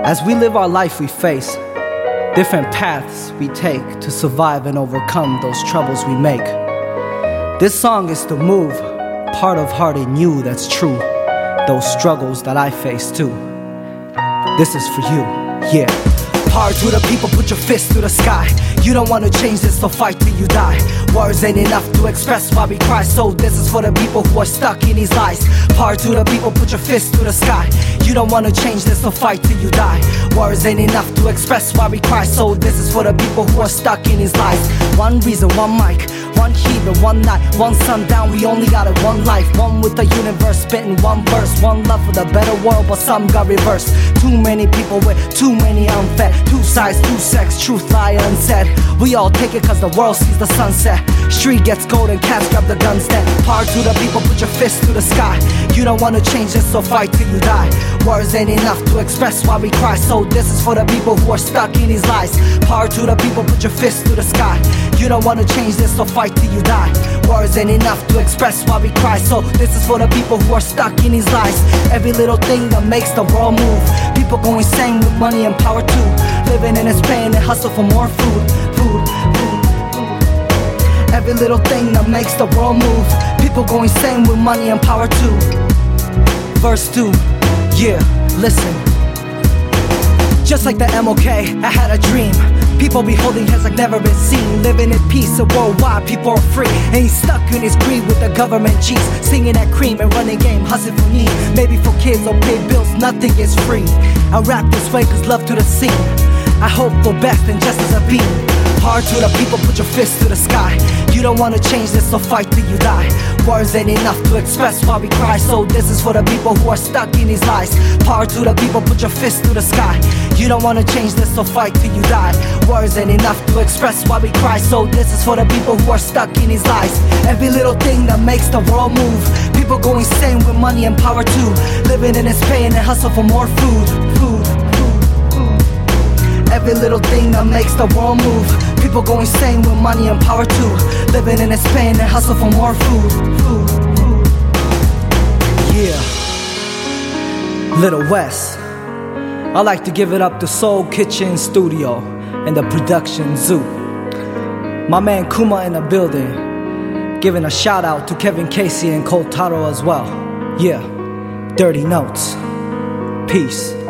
As we live our life, we face different paths we take to survive and overcome those troubles we make. This song is to move part of heart in you that's true, those struggles that I face too. This is for you, yeah. Power to the people, put your fist to the sky. You don't wanna change this, so fight till you die. Words ain't enough to express why we cry, so this is for the people who are stuck in these lies. Power to the people, put your fist to the sky. You don't wanna change this, so fight till you die. Words ain't enough to express why we cry, so this is for the people who are stuck in these lies. One reason, one mic, one heat and one night, one sundown, we only got it one life. One with the universe, spitting one verse. One love for the better world, but some got reversed. Too many people with too many unfed. Two sides, two sex, truth lie unsaid. We all take it cause the world sees the sunset. Street gets cold and cats grab the guns then. Power to the people, put your fist to the sky. You don't wanna change this, so fight till you die. Words ain't enough to express why we cry, so this is for the people who are stuck in these lies. Power to the people, put your fist to the sky. You don't wanna change this, so fight till you die. Words ain't enough to express why we cry, so this is for the people who are stuck in these lies. Every little thing that makes the world move. People go insane with money and power too. Living in this pain and hustle for more food. Every little thing that makes the world move. People go insane with money and power too. Verse 2, yeah, listen. Just like the MOK, I had a dream. People be holding hands like never been seen. Living in peace and worldwide, people are free. Ain't stuck in his greed with the government cheese. Singing that cream and running game, hustling for me. Maybe for kids or pay bills, nothing is free. I rap this way cause love to the scene. I hope for best and just as a beam. Power to the people, put your fist to the sky. You don't wanna change this, so fight till you die. Words ain't enough to express why we cry, so this is for the people who are stuck in these lies. Power to the people, put your fist to the sky. You don't wanna change this, so fight till you die. Words ain't enough to express why we cry, so this is for the people who are stuck in these lies. Every little thing that makes the world move. People go insane with money and power too. Living in this pain and hustle for more food. Every little thing that makes the world move. People go insane with money and power too. Living in this pain and hustle for more food. Yeah. Little West. I like to give it up to Soul Kitchen Studio and the production zoo. My man Kuma in the building. Giving a shout out to Kevin Casey and Cole Taro as well. Yeah. Dirty Notes. Peace.